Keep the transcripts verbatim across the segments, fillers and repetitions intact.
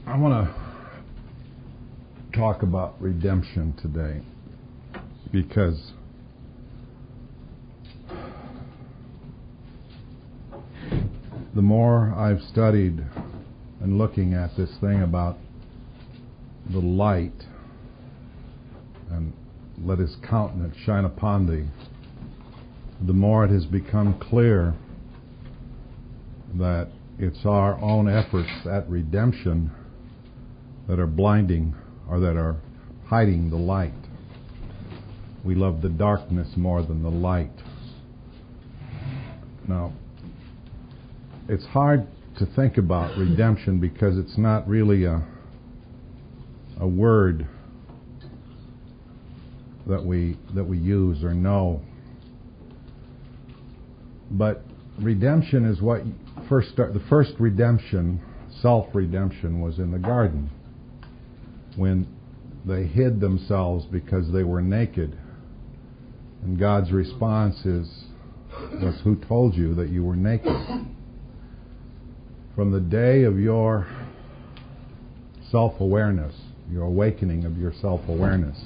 I want to talk about redemption today because the more I've studied and looking at this thing about the light and let His countenance shine upon thee, the more it has become clear that it's our own efforts at redemption that are blinding or that are hiding the light. We love the darkness more than the light. Now, it's hard to think about redemption because it's not really a a word that we that we use or know. But redemption is what first start, the first redemption, self-redemption, was in the garden when they hid themselves because they were naked. And God's response is, was, who told you that you were naked? From the day of your self-awareness, your awakening of your self-awareness,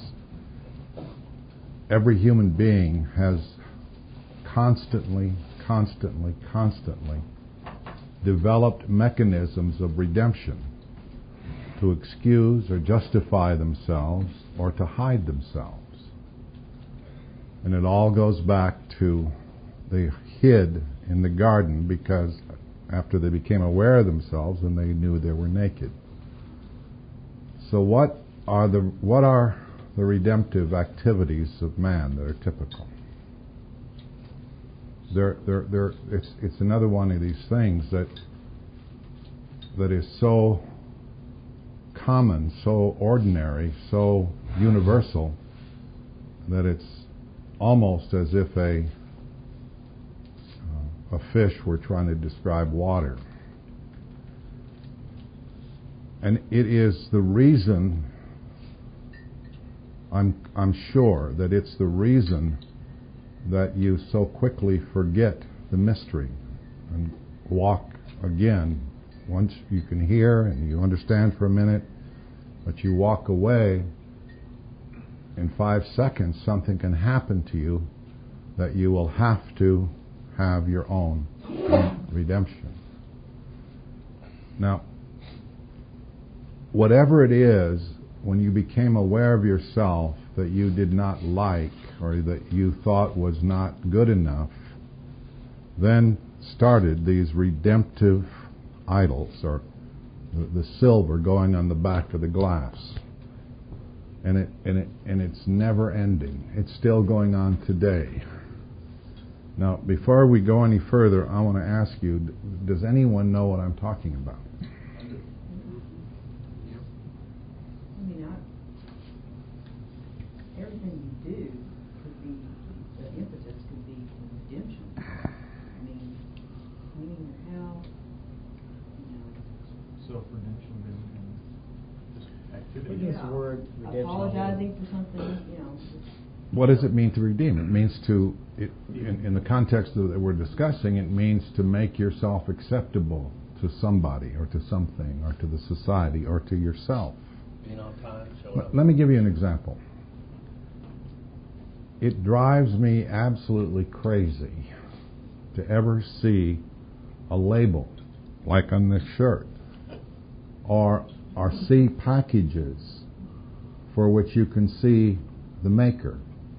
every human being has constantly, constantly, constantly developed mechanisms of redemption to excuse or justify themselves or to hide themselves. And it all goes back to they hid in the garden because after they became aware of themselves and they knew they were naked. So what are the what are the redemptive activities of man that are typical? They're, they're, they're, it's, it's another one of these things that that is so common, so ordinary, so universal that it's almost as if a uh, a fish were trying to describe water. And it is the reason, I'm I'm sure that it's the reason that you so quickly forget the mystery and walk again. Once you can hear and you understand for a minute, but you walk away, in five seconds something can happen to you that you will have to have your own redemption. Now, whatever it is, when you became aware of yourself that you did not like or that you thought was not good enough, then started these redemptive idols, or the, the silver going on the back of the glass. And it and it and it's never ending. It's still going on today. Now, before we go any further, I want to ask you, does anyone know what I'm talking about? Apologizing for something, you know. What does it mean to redeem? It means to, it, in, in the context that we're discussing, it means to make yourself acceptable to somebody or to something or to the society or to yourself. Being on time, show Let, up. let me give you an example. It drives me absolutely crazy to ever see a label like on this shirt or or see packages for which you can see the maker.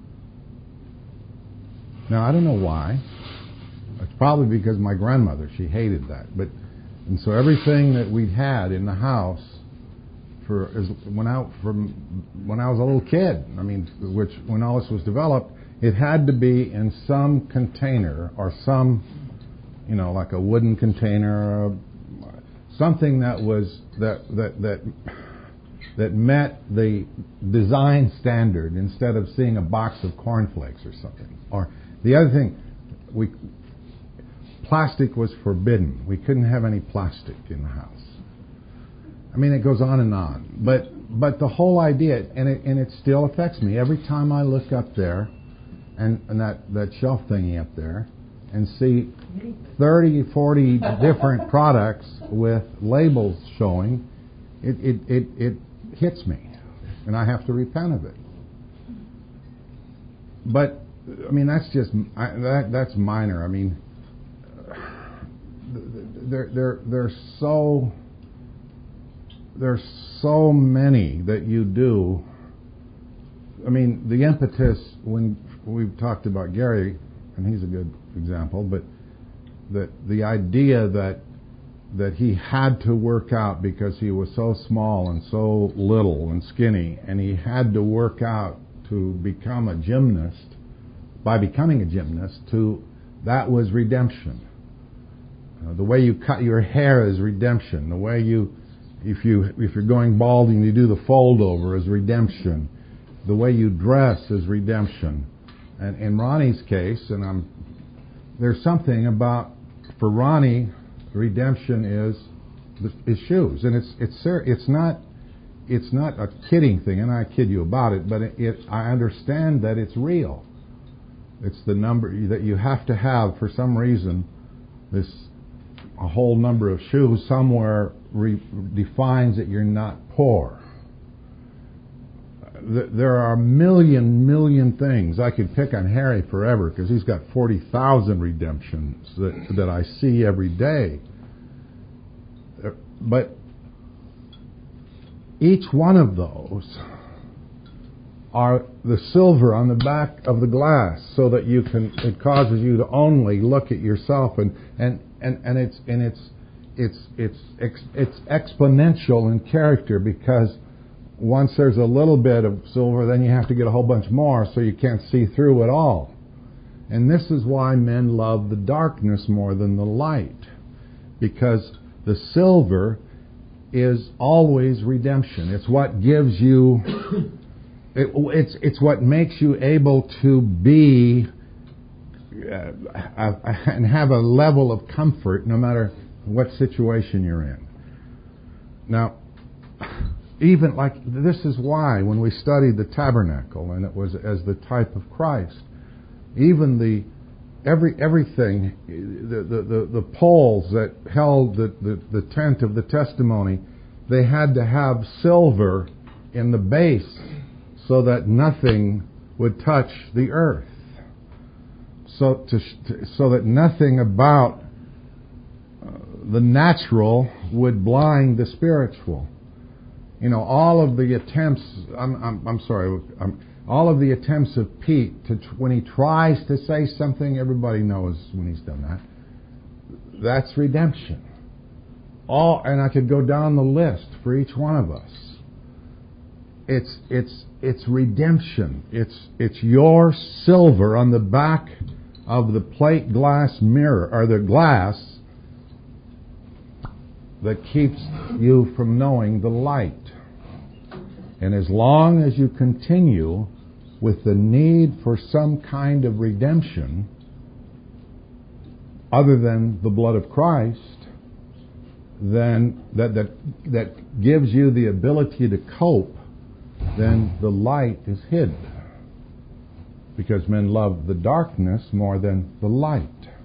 Now, I don't know why. It's probably because my grandmother, she hated that. But and so everything that we had in the house for as when I from when I was a little kid, I mean, which when all this was developed, it had to be in some container or some, you know, like a wooden container, or something that was that that that. that met the design standard instead of seeing a box of cornflakes or something. Or the other thing, we plastic was forbidden. We couldn't have any plastic in the house. I mean, it goes on and on. But but the whole idea, and it and it still affects me every time I look up there, and, and that, that shelf thingy up there, and see thirty, forty different products with labels showing. it, it, it, it hits me, and I have to repent of it. But, I mean, that's just, I, that that's minor. I mean, there, there, there's so, there's so many that you do. I mean, the impetus, when we've talked about Gary, and he's a good example, but that the idea that that he had to work out because he was so small and so little and skinny, and he had to work out to become a gymnast. By becoming a gymnast, to that was redemption. Uh, the way you cut your hair is redemption. The way you, if you if you're going bald and you do the fold over, is redemption. The way you dress is redemption. And in Ronnie's case, and I'm there's something about, for Ronnie, redemption is is shoes, and it's it's it's not it's not a kidding thing, and I kid you about it, but it, it I understand that it's real. It's the number that you have to have for some reason. This a whole number of shoes somewhere re- defines that you're not poor. There are a million, million things. I could pick on Harry forever because he's got forty thousand redemptions that, that I see every day. But each one of those are the silver on the back of the glass, so that you can, it causes you to only look at yourself, and, and, and, and it's and it's it's it's it's, it's exponential in character, because once there's a little bit of silver, then you have to get a whole bunch more, so you can't see through it all. And this is why men love the darkness more than the light, because the silver is always redemption. It's what gives you, it, it's it's what makes you able to be uh, and have a level of comfort no matter what situation you're in. Now, even like, this is why when we studied the tabernacle, and it was as the type of Christ, even the every everything, the the, the, the poles that held the, the, the tent of the testimony, they had to have silver in the base so that nothing would touch the earth. So to, to so that nothing about uh, the natural would blind the spiritual. You know, all of the attempts, I'm, I'm, I'm sorry, I'm, all of the attempts of Pete, to when he tries to say something, everybody knows when he's done that. That's redemption. All, and I could go down the list for each one of us. It's it's it's redemption. It's it's your silver on the back of the plate glass mirror, or the glass, that keeps you from knowing the light. And as long as you continue with the need for some kind of redemption other than the blood of Christ, then that that that gives you the ability to cope, then the light is hid. Because men love the darkness more than the light.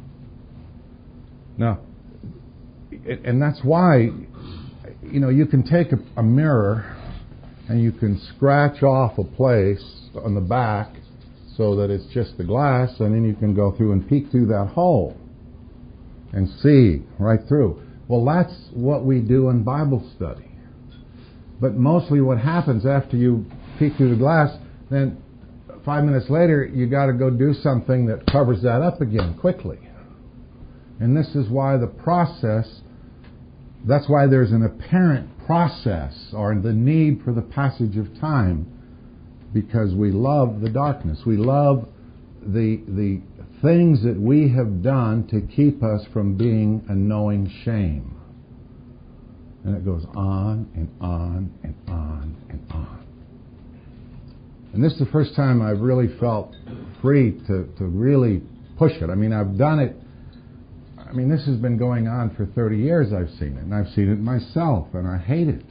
Now, and that's why, you know, you can take a, a mirror and you can scratch off a place on the back so that it's just the glass, and then you can go through and peek through that hole and see right through. Well, that's what we do in Bible study. But mostly what happens after you peek through the glass, then five minutes later you got to go do something that covers that up again quickly. And this is why the process, that's why there's an apparent process, or the need for the passage of time, because we love the darkness. We love the the things that we have done to keep us from being a knowing shame. And it goes on and on and on and on. And this is the first time I've really felt free to, to really push it. I mean, I've done it. I mean, this has been going on for thirty years, I've seen it. And I've seen it myself, and I hate it.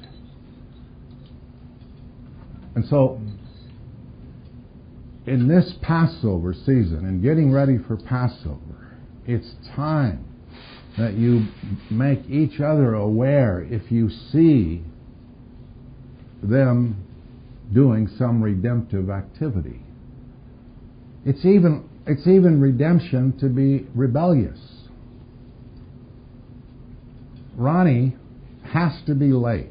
And so, in this Passover season, and getting ready for Passover, it's time that you make each other aware. If you see them doing some redemptive activity. It's even it's even redemption to be rebellious. Ronnie has to be late.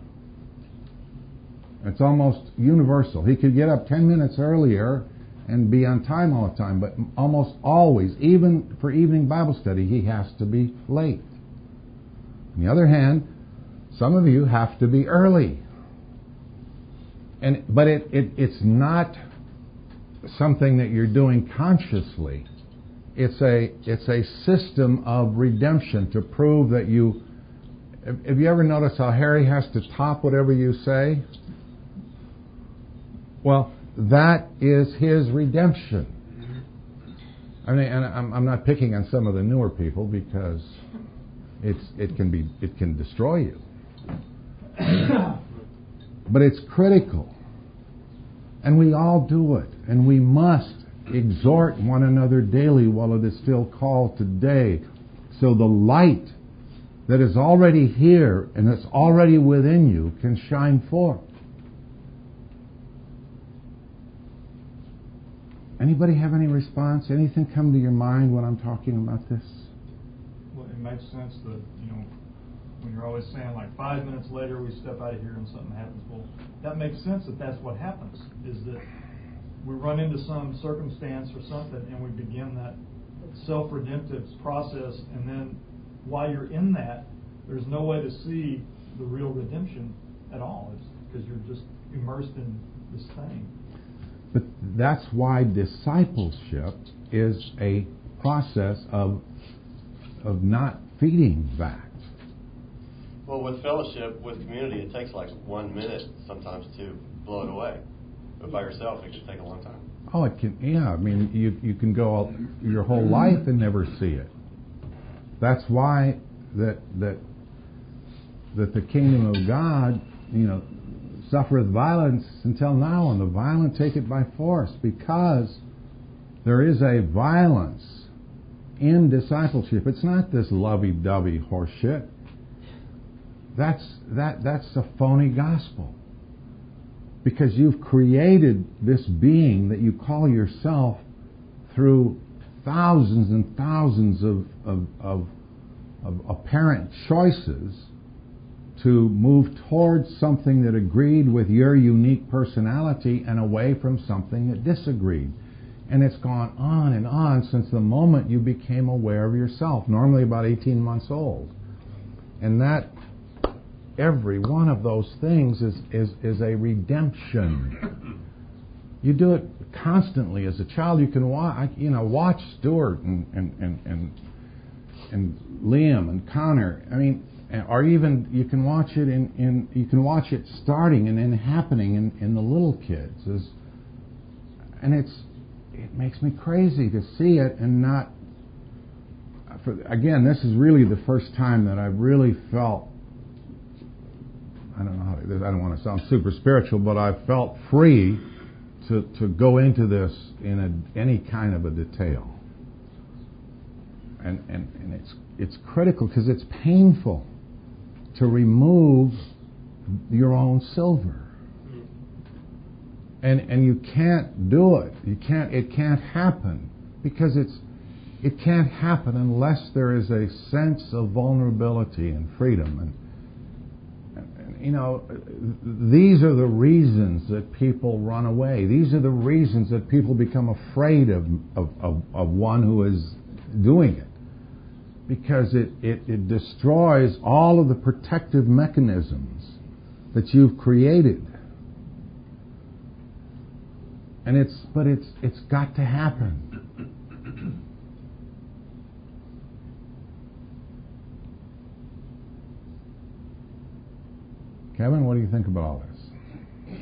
It's almost universal. He could get up ten minutes earlier and be on time all the time, but almost always, even for evening Bible study, he has to be late. On the other hand, some of you have to be early. And but it, it it's not something that you're doing consciously. It's a it's a system of redemption to prove that you. Have you ever noticed how Harry has to top whatever you say? Well, that is his redemption. I mean, and I'm, I'm not picking on some of the newer people because it's it can be it can destroy you. But it's critical, and we all do it, and we must exhort one another daily while it is still called today, so the light that is already here and that's already within you can shine forth. Anybody have any response? Anything come to your mind when I'm talking about this? Well, it makes sense that, you know, when you're always saying like five minutes later we step out of here and something happens. Well, that makes sense that that's what happens, is that we run into some circumstance or something and we begin that self-redemptive process, and then while you're in that, there's no way to see the real redemption at all. It's because you're just immersed in this thing. But that's why discipleship is a process of of not feeding that. Well, with fellowship, with community, it takes like one minute sometimes to blow it away. But by yourself, it can take a long time. Oh, it can. Yeah, I mean, you you can go all, your whole life and never see it. That's why that that that the kingdom of God, you know, suffereth violence until now, and the violent take it by force, because there is a violence in discipleship. It's not this lovey-dovey horseshit. That's that that's a phony gospel. Because you've created this being that you call yourself through thousands and thousands of of, of, of apparent choices to move towards something that agreed with your unique personality and away from something that disagreed. And it's gone on and on since the moment you became aware of yourself, normally about eighteen months old. And that, every one of those things is, is, is a redemption. You do it constantly as a child. You can watch, you know, watch Stuart and, and, and, and, and Liam and Connor. I mean, or even you can watch it in, in you can watch it starting and then happening in, in the little kids. As, and it's it makes me crazy to see it and not. For, again, this is really the first time that I've really felt. I don't know how to, I don't want to sound super spiritual, but I felt free to to go into this in a, any kind of a detail. And and, and it's it's critical because it's painful to remove your own silver. And and you can't do it. You can't it can't happen because it's it can't happen unless there is a sense of vulnerability and freedom. And, and, and you know, these are the reasons that people run away. These are the reasons that people become afraid of of, of, of one who is doing it. Because it, it, it destroys all of the protective mechanisms that you've created. And it's but it's it's got to happen. Kevin, what do you think about all this?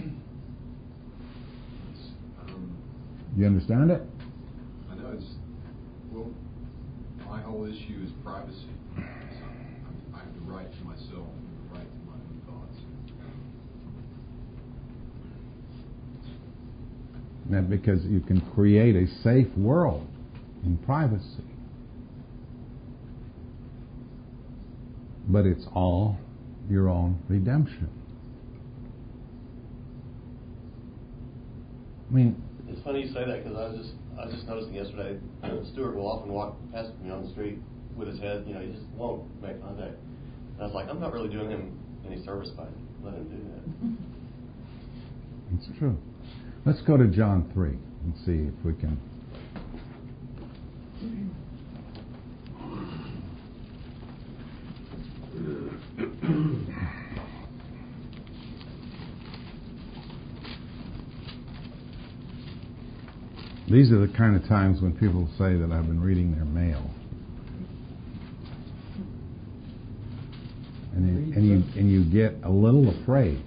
Um, you understand it? I know it's well. My whole issue is privacy. So I have the right to myself and the right to my own thoughts. And that because you can create a safe world in privacy. But it's all your own redemption. I mean, It's funny you say that because I was just I was just noticing yesterday, Stuart will often walk past me on the street with his head, you know, he just won't make contact. And I was like, I'm not really doing him any service by letting him do that. it's true. Let's go to John three and see if we can. These are the kind of times when people say that I've been reading their mail. And you, and you, and you get a little afraid.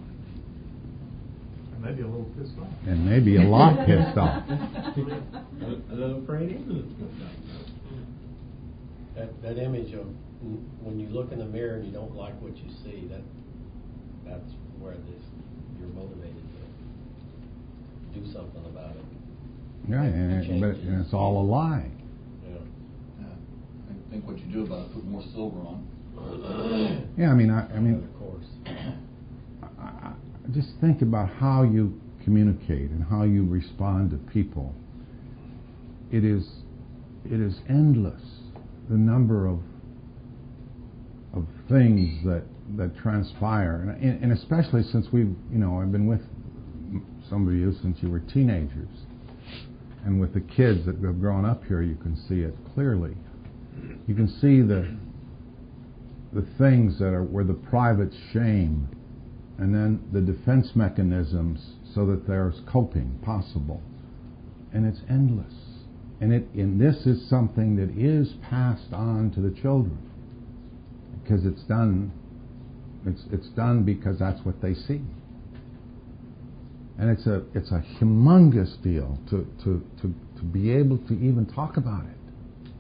And maybe a little pissed off. And maybe a lot pissed off. A little afraid. That, that image of when you look in the mirror and you don't like what you see, that that's where this you're motivated to do something about it. Right, and it, but and it's all a lie. Yeah. Yeah. I think what you do about it, put more silver on. Yeah, I mean, I, I mean, Of course. I, I, just think about how you communicate and how you respond to people. It is, it is endless, the number of of things that that transpire, and, and especially since we've, you know, I've been with some of you since you were teenagers. And with the kids that have grown up here, you can see it clearly. You can see the the things that are where the private shame, and then the defense mechanisms so that there's coping possible, and it's endless. And it and this is something that is passed on to the children because it's done. It's it's done because that's what they see. And it's a it's a humongous deal to, to, to, to be able to even talk about it.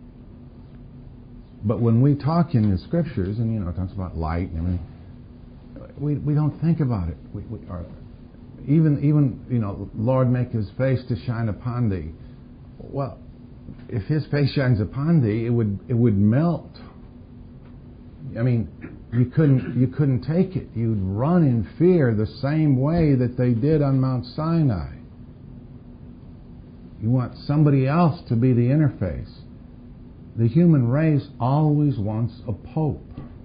But when we talk in the scriptures, and you know, it talks about light and everything, we we don't think about it. We, we are even even you know, Lord, make His face to shine upon thee. Well, if His face shines upon thee, it would it would melt. I mean, you couldn't you couldn't take it. You'd run in fear the same way that they did on Mount Sinai. You want somebody else to be the interface. The human race always wants a pope.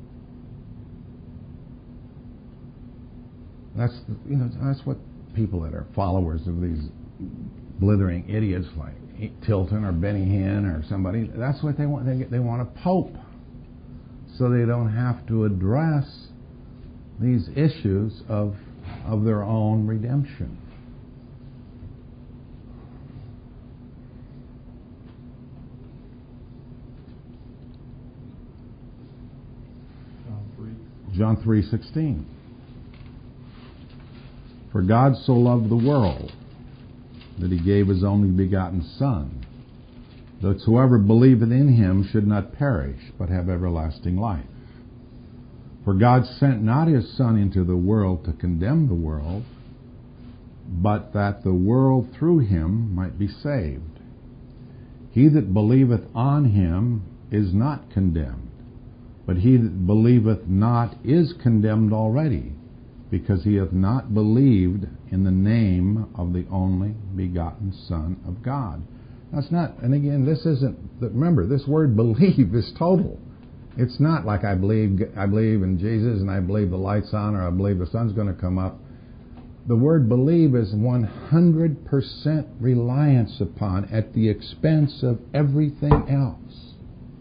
That's you know that's what people that are followers of these blithering idiots like Tilton or Benny Hinn or somebody. That's what they want. They they want a pope, so they don't have to address these issues of of their own redemption. John three. John three sixteen. For God so loved the world that He gave His only begotten Son, that whoever believeth in Him should not perish, but have everlasting life. For God sent not His Son into the world to condemn the world, but that the world through Him might be saved. He that believeth on Him is not condemned, but he that believeth not is condemned already, because he hath not believed in the name of the only begotten Son of God. That's not, and again, this isn't, remember, this word believe is total. It's not like I believe I believe in Jesus and I believe the light's on or I believe the sun's going to come up. The word believe is one hundred percent reliance upon at the expense of everything else.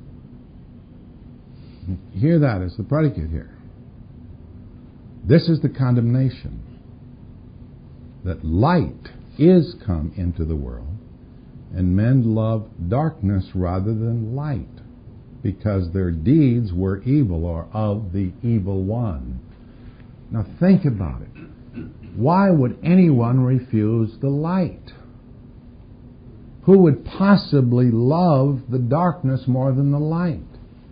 Hear that as the predicate here. This is the condemnation, that light is come into the world, and men love darkness rather than light, because their deeds were evil, or of the evil one. Now think about it. Why would anyone refuse the light? Who would possibly love the darkness more than the light?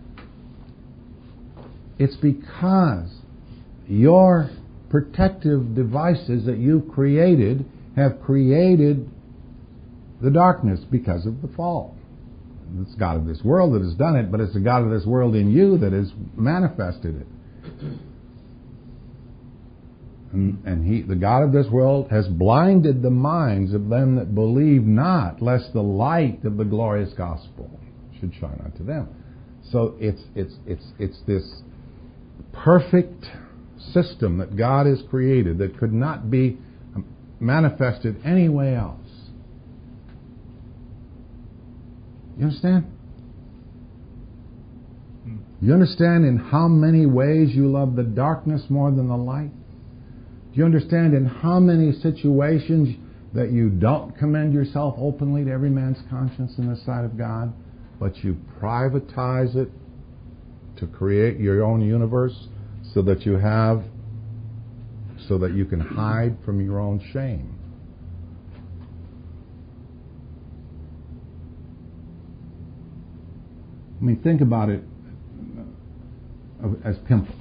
It's because your protective devices that you've created have created the darkness because of the fall. It's God of this world that has done it, but it's the God of this world in you that has manifested it. And, and he, the God of this world, has blinded the minds of them that believe not, lest the light of the glorious gospel should shine unto them. So it's it's it's it's this perfect system that God has created that could not be manifested any way else. You understand? You understand in how many ways you love the darkness more than the light? Do you understand in how many situations that you don't commend yourself openly to every man's conscience in the sight of God, but you privatize it to create your own universe so that you have, so that you can hide from your own shame? I mean, think about it as pimples.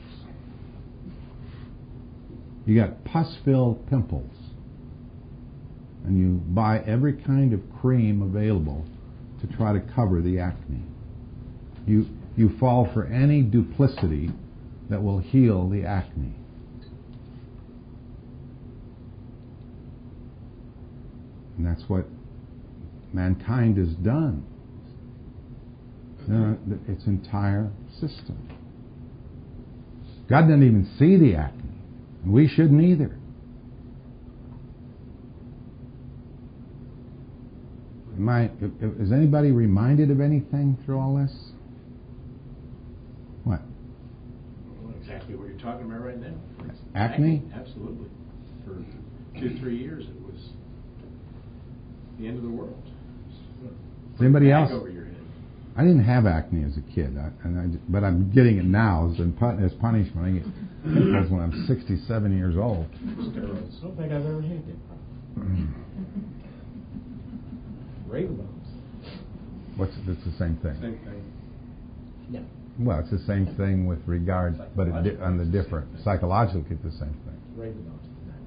You got pus-filled pimples, and you buy every kind of cream available to try to cover the acne. You you fall for any duplicity that will heal the acne. And that's what mankind has done. Its entire system. God doesn't even see the acne. And we shouldn't either. Am I, is anybody reminded of anything through all this? What? Well, exactly what you're talking about right now. Acne? Absolutely. For two, three years it was the end of the world. Is anybody else? Over your head. I didn't have acne as a kid, I, and I, but I'm getting it now as, in, as punishment. I get pimples when I'm sixty-seven years old. Steroids. I don't think I've ever had that problem. Raven bombs. What's it's the same thing? Same thing. Yeah. Well, it's the same thing with regard, but it, di- on the different psychologically, it's the same thing. Raven bombs.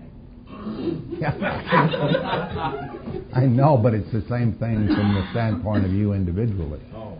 I know, but it's the same thing from the standpoint of you individually. Oh.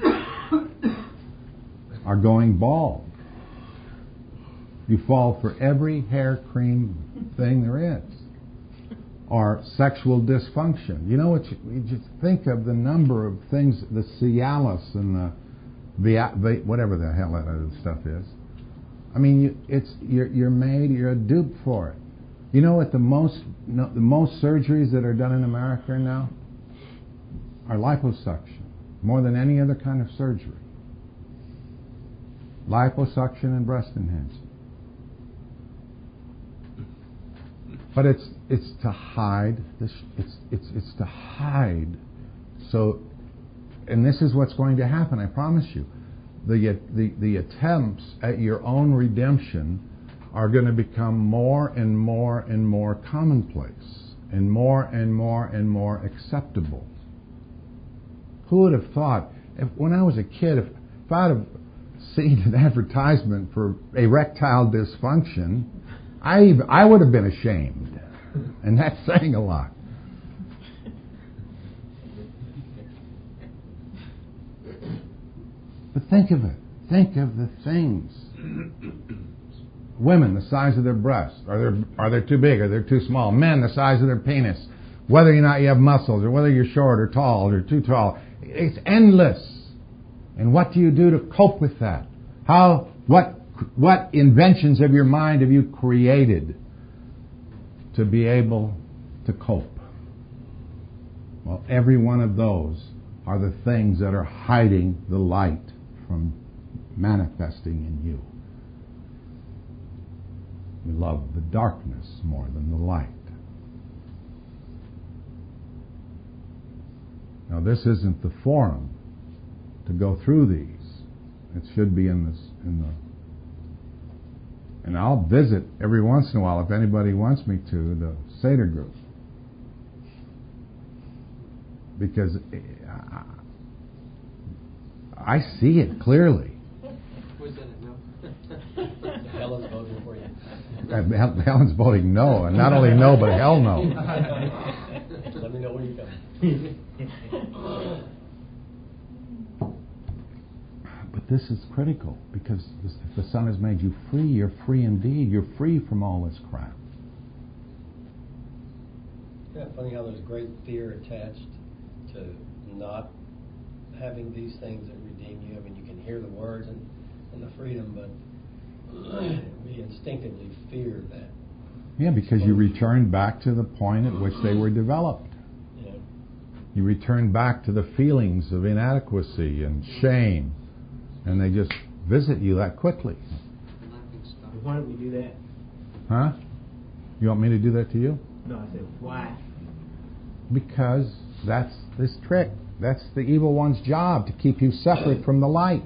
Are going bald. You fall for every hair cream thing there is. Or sexual dysfunction. You know what? You, you just think of the number of things, the Cialis and the, the, the whatever the hell that other stuff is. I mean, you, it's you're, you're made, you're a dupe for it. You know what the most no, the most surgeries that are done in America now are liposuction, more than any other kind of surgery. Liposuction and breast enhancement. But it's it's to hide this. It's it's it's to hide. So, and this is what's going to happen. I promise you, the the the attempts at your own redemption are going to become more and more and more commonplace, and more and more and more acceptable. Who would have thought, if, when I was a kid, if, if I'd have seen an advertisement for erectile dysfunction, I I would have been ashamed, and that's saying a lot. But think of it. Think of the things. Women, the size of their breasts. Are they are they too big? Are they too small? Men, the size of their penis. Whether or not you have muscles, or whether you're short or tall or too tall. It's endless. And what do you do to cope with that? How? What? What inventions of your mind have you created to be able to cope? Well, every one of those are the things that are hiding the light from manifesting in you. We love the darkness more than the light. Now, this isn't the forum to go through these. It should be in this in the. And I'll visit every once in a while, if anybody wants me to, the Seder group, because I see it clearly. Who's in it now? Helen's voting for you. Helen's voting no, and not only no, but hell no. Let me know when you come. But this is critical, because if the Son has made you free, you're free indeed. You're free from all this crap. Yeah, funny how there's great fear attached to not having these things that redeem you. I mean, you can hear the words and, and the freedom, but we instinctively fear that. Yeah, because you return back to the point at which they were developed. Yeah. You return back to the feelings of inadequacy and shame, and they just visit you that quickly. Why don't we do that? Huh? You want me to do that to you? No, I said, why? Because that's this trick. That's the evil one's job, to keep you separate from the light.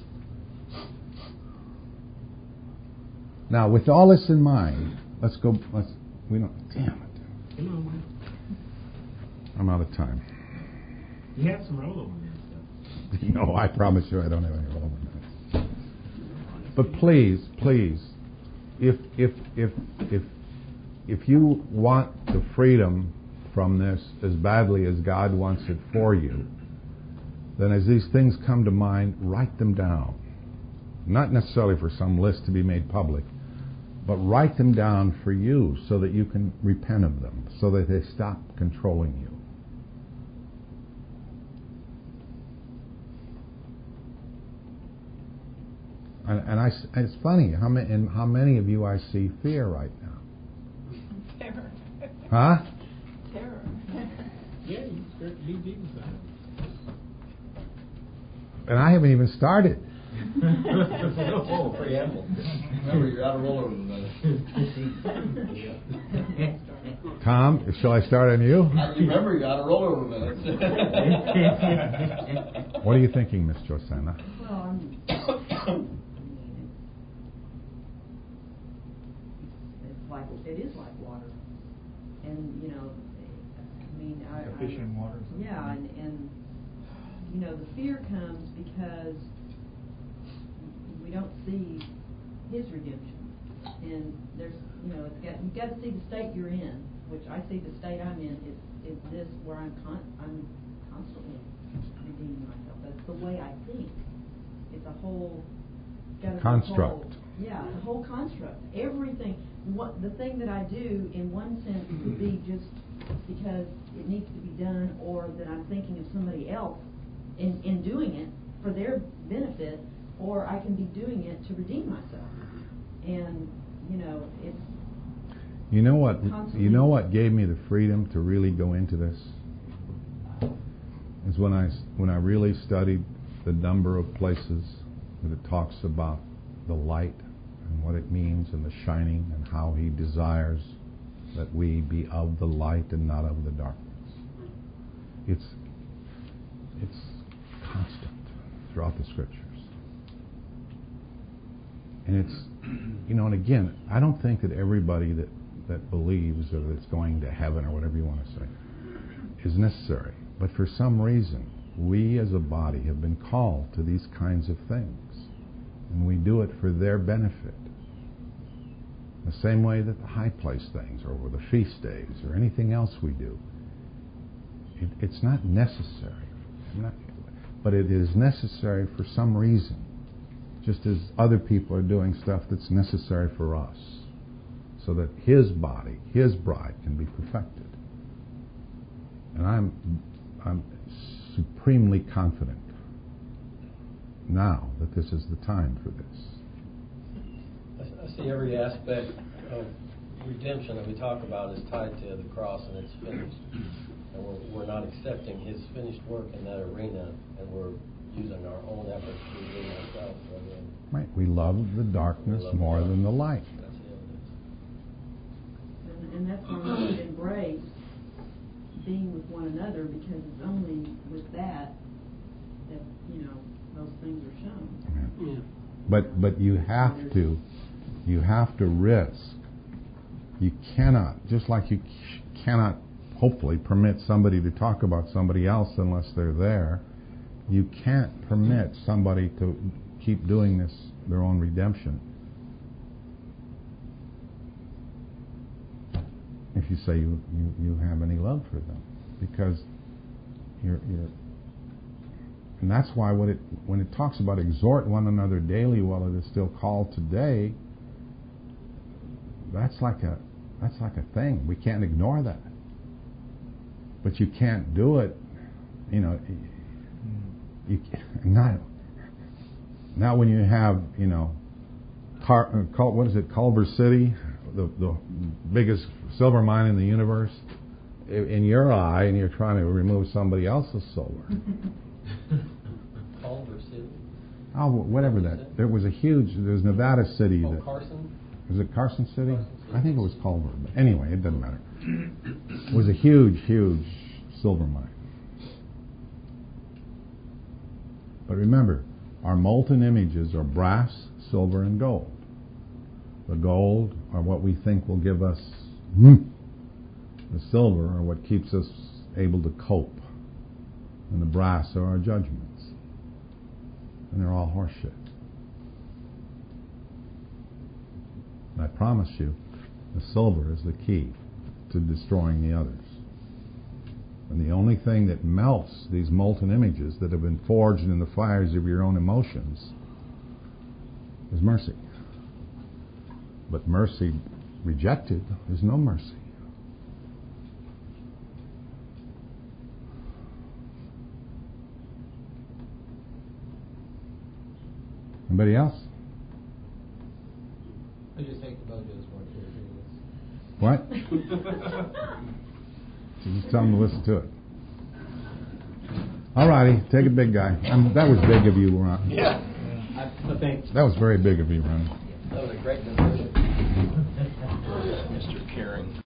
Now, with all this in mind, let's go. Let's. We don't. Damn it. Come on, man. I'm out of time. You have some roll-over and stuff. No, I promise you, I don't have any roll minutes. But please, please, if if if if if you want the freedom from this as badly as God wants it for you, then as these things come to mind, write them down. Not necessarily for some list to be made public, but write them down for you so that you can repent of them, so that they stop controlling you. And, and I, it's funny how many, in how many of you I see fear right now. Terror. Huh? Terror. Yeah, you start to be deep inside. And I haven't even started. Oh, preamble. Remember, you're out of rollover in a minute. Tom, shall I start on you? Remember, you're out of rollover in a minute. What are you thinking, Miss Josanna? Well, I'm, I mean, it's, it's like, it is like water. And, you know, I mean, I... Like a fish I, in water. Yeah, and, and, you know, the fear comes because we don't see his redemption. And there's, you know, it's got, you've got to see the state you're in, which I see the state I'm in is, is this where I'm con- I'm constantly redeeming myself. That's the way I think. It's a whole got to Construct. Whole, yeah, the whole construct. Everything. What the thing that I do in one sense could be just because it needs to be done, or that I'm thinking of somebody else in, in doing it for their benefit, or I can be doing it to redeem myself. And you know, it's You know what? constantly- You know what gave me the freedom to really go into this is when I when I really studied the number of places that it talks about the light and what it means and the shining and how He desires that we be of the light and not of the darkness. It's it's constant throughout the Scriptures. And it's, you know, and again, I don't think that everybody that, that believes or that's going to heaven or whatever you want to say is necessary. But for some reason, we as a body have been called to these kinds of things. And we do it for their benefit. The same way that the high place things or the feast days or anything else we do. It, it's not necessary. Not, but it is necessary for some reason. Just as other people are doing stuff that's necessary for us, so that His body, His bride, can be perfected. And I'm, I'm supremely confident now that this is the time for this. I, I see every aspect of redemption that we talk about is tied to the cross, and it's finished. And we're, we're not accepting His finished work in that arena, and we're using our own efforts to redeem ourselves. Right. We love the darkness love more the than the light. That's the evidence. and, and that's why we embrace being with one another, because it's only with that that, you know, those things are shown. Yeah. But but you have to you have to risk. You cannot, just like you c- cannot hopefully permit somebody to talk about somebody else unless they're there. You can't permit somebody to keep doing this, their own redemption, if you say you, you, you have any love for them, because you're, you're And that's why when it when it talks about exhort one another daily while it is still called today, that's like a that's like a thing. We can't ignore that. But you can't do it, you know. You not not when you have, you know, Car, uh, what is it, Culver City, the the biggest silver mine in the universe, in your eye, and you're trying to remove somebody else's silver. Culver City? Oh, whatever that. There was a huge. There's Nevada City. Oh, that, Carson? Was it Carson City? Carson City. I think it was Culver. But anyway, it doesn't matter. It was a huge, huge silver mine. But remember, our molten images are brass, silver, and gold. The gold are what we think will give us. The silver are what keeps us able to cope. And the brass are our judgments. And they're all horseshit. And I promise you, the silver is the key to destroying the others. And the only thing that melts these molten images that have been forged in the fires of your own emotions is mercy. But mercy rejected is no mercy. Anybody else? I just think the Mojo's weren't here to What? So just tell them to listen to it. All righty, take it, big guy. Um, that was big of you, Ron. Yeah. I think That was very big of you, Ron. that was a great discussion. Mister Caring.